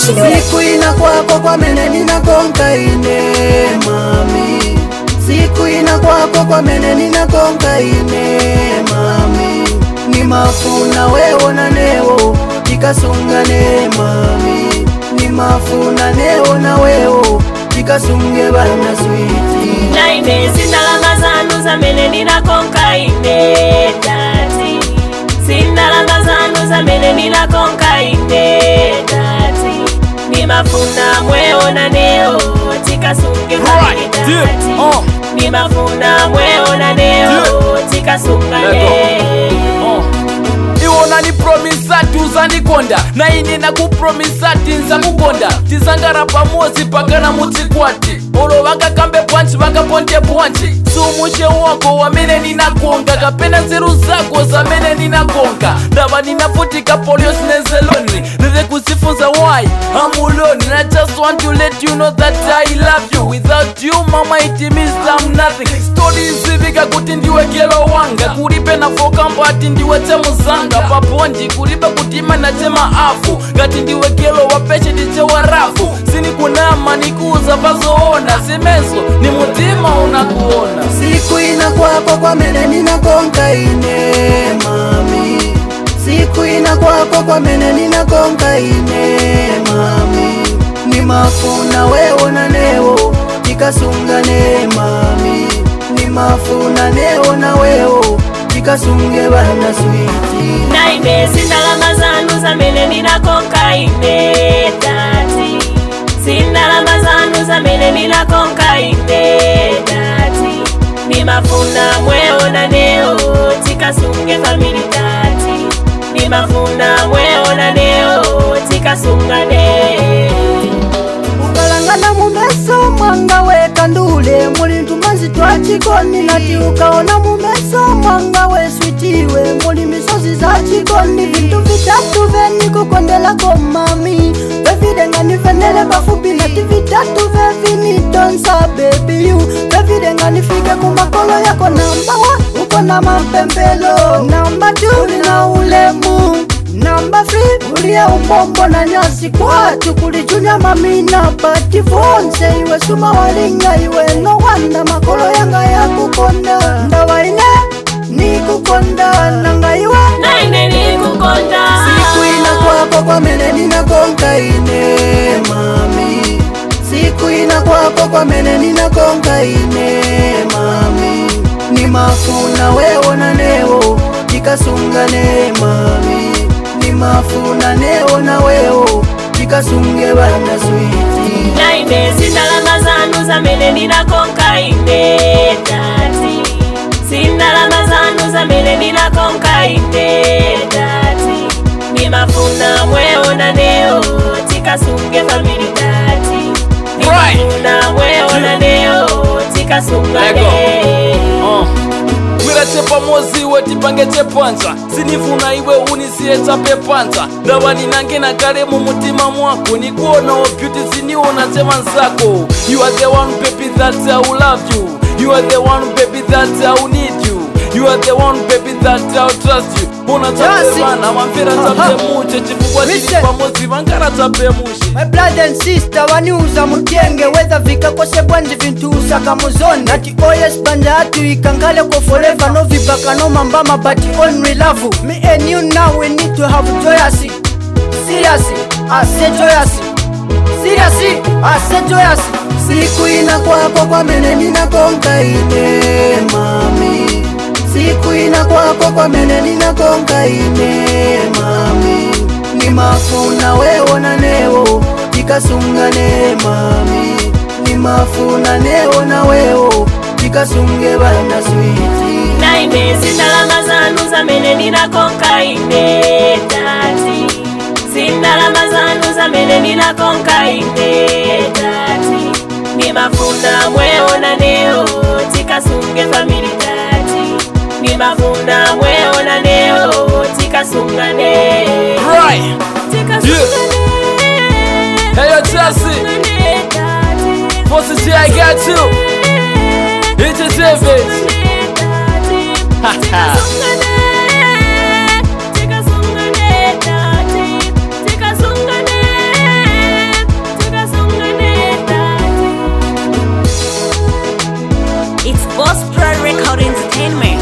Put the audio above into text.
Siku ina kwako kwa mene nina konka ine mami. Siku ina kwako kwa mene nina konka ine mami. Ni mafuna wewo na newo tikasungane mami. Ni mafuna newo na wewo tikasunge bana switi. Naime sindalama zanu za mene nina konka ine tati. Sindalama zanu za mene nina konka ine tati. Ni mafuna mweo na neo tikasunge family tati. Ni mafuna mweo na neo tikasungane. Iwona ni promise ati uzandikonda na ine nakupromisa ati nzakukonda. Tizangara pamozi pakana mutikwati. Olo vakakambe bwanji vakaponde bwanji. Sumushe wako wamene ninakonga kapena nzeru zako zamene ninakonga. Ndava ninafutika polios nezeloni neve kusifunza why I'm alone. And I just want to let you know that I love you. Without you mama it means I'm nothing. Story zivika kuti ndiwe gelo wanga. Kuripe na fokambo ati ndiwe temuzanga. Paponji kuripe kutima na tema afu. Gati ndiwe gelo wapeche ndiche warafu. Sini kunama nikuza vazoona. Simeso ni mutima unakuona. Siku ina kwako kwa mene nina konka ine mami. Siku ina kwako kwa mene nina konka ine mami. Ni mafuna wewo na newo tikasungane mami. Ni mafuna newo na wewo tikasunge bana switi. Naime sindalama zanu za mene nina konka ine tati. Sindalama zanu za mene nina konka ine tati. Ni mafuna mweo na neo tikasunge family tati. Ni mafuna mweo na neo tikasungane. Ukalangana mumeso mwanga weka ndule. Muli ntumazi twa chikoni nati ukaona mumeso mwanga we switiwe. Muli misozi za chikoni vintu vitatu veni kukondela komami. Vevidenga nifenele bafupi nati vitatu vevini donsa baby you. Vevidenga nifike kumakolo yako namba 1 uko na mapembelo. Namba 2 na ulemu. Namba 3 ulia umbombo na nyasi kwatu kulijunya mamina pati fonse iwe suma walinga iwe no wanda makolo yanga ya kukonda. Ndawa ine ni kukonda nanga iwe na ine ni kukonda. Siku ina kwako kwa mene nina konka ine mami. Siku ina kwako kwa mene nina konka ine mami. Ni mafuna wewo na newo tikasungane mami. Ni mafuna newo na wewo tikasunge bana switi. Naime sindalama zanu za mene nina konka ine tati. Sindalama zanu za mene nina konka ine tati. Ni mafuna mweo na neo tikasunge family tati. Ni mafuna mweo na neo tikasungane. Mwirache pamozi we tipange chepanza. Sinifuna iwe unisiye chape panza. Ndawa ninange na kare mu mutima mwako. Nikuona o beauty siniona chema nzako. You are the one baby that I will love you. You are the one baby that I will need you. You are the one baby that I will trust you. Una chape mana mamfira chape muche. Chifukwa chini pamozi vangara chape muche. My brother and sister waniuza mutienge. Whether vika kose bwanji vintu usaka muzoni. Nati oyes banja hatu ikangale kwa forever. No vibaka no mambama but only love. Me and you now we need to have joyously. Seriously, I say joyously. Seriously, I say joyously. Siku ina kwako kwa mene nina konka ine mami. Siku ina kwako kwa mene nina konka ine mami. Ni mafuna wewo na newo tikasungane mami. Ni mafuna newo na wewo tikasunge bana switi. Naime sindalama zanu za mene nina konka ine tati. Sindalama zanu za mene nina konka ine tati. Ni mafuna mweo na neo tikasunge family tati. Ni mafuna mweo na neo tikasungane. Right. Tikasungane. Hey yo Chelsea. Force J, I got you. It's a David. Boss Pro Record Entertainment.